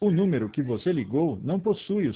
O número que você ligou não possui o